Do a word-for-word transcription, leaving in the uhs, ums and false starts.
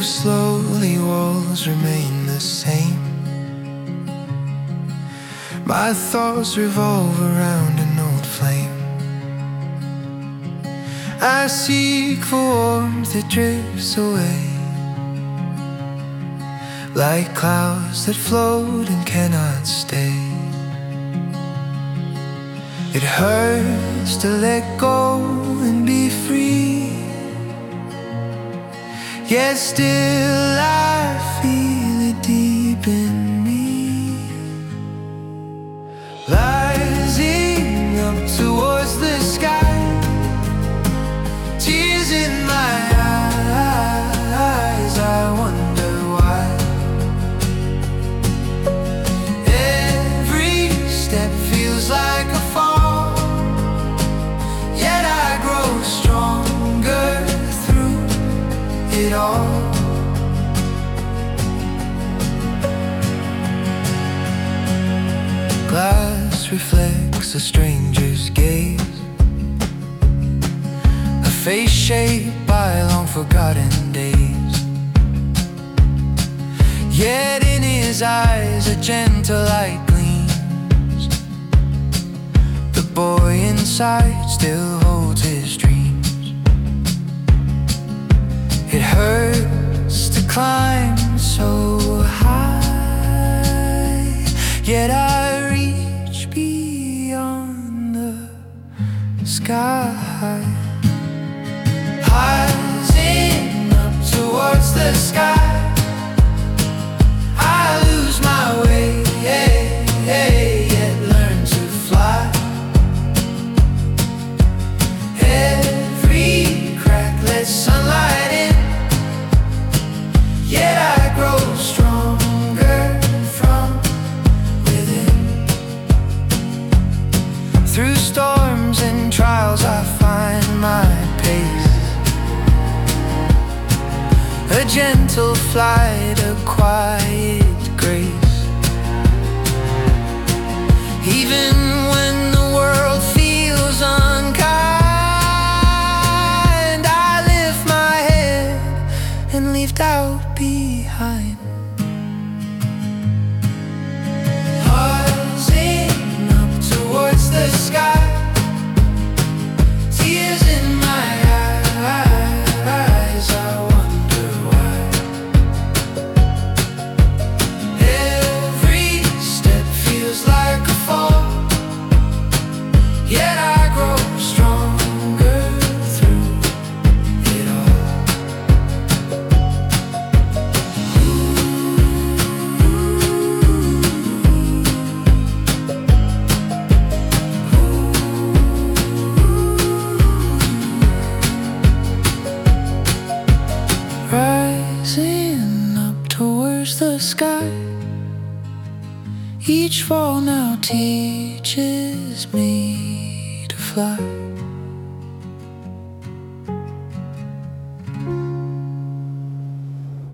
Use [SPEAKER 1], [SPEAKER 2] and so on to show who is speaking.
[SPEAKER 1] slowly, walls remain the same. My thoughts revolve around an old flame. I seek for warmth that drifts away, like clouds that float and cannot stay. It hurts to let go and be free, yet still I feel it deep in me, rising up towards the sky, tears in my eyes. I wonder why. Every step feels like a fall, yet I grow stronger through it all. Glass reflects a stranger's gaze, a face shaped by long forgotten days. Yet in his eyes a gentle light gleams. The boy inside still holds his dreams. It hurts to climb so high, yet I reach beyond the sky. Rising up towards the sky, I lose my way, yet learn to fly. Every crack lets sunlight in, yet I grow stronger from within. Through storms and trials I find my pace, a gentle flight, a quiet grace. Even when the world feels unkind, I lift my head and leave doubt behind. Rising up towards the sky, tears in my eyes. I wonder why. Every step feels like a fall, yet I grow stronger through it all. Rising up towards the sky, each fall now teaches me to fly.